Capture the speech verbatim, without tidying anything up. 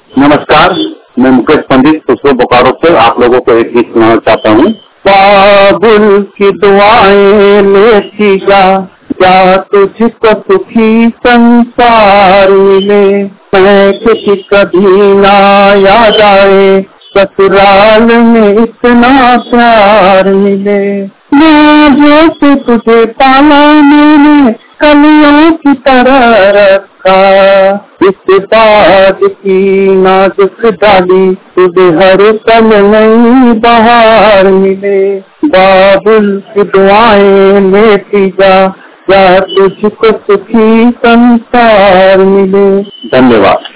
नमस्कार, मैं मुकेश पंडित खुशबू बोकारो से आप लोगों को एक गीत सुनाना चाहता हूँ। बाबुल की दुआएं लेती जा, क्या तुझको सुखी संसार मिले। मैं किसी कभी ना याद आए, ससुराल में इतना प्यार मिले। मैं जैसे तुझे पाला मैंने, कलियों की तरह रखा। इस बात की नाजुक डाली, तुझे हर पल नई बहार मिले। बाबुल की दुआएं लेती जा, क्या तुझको सुखी संसार मिले। धन्यवाद।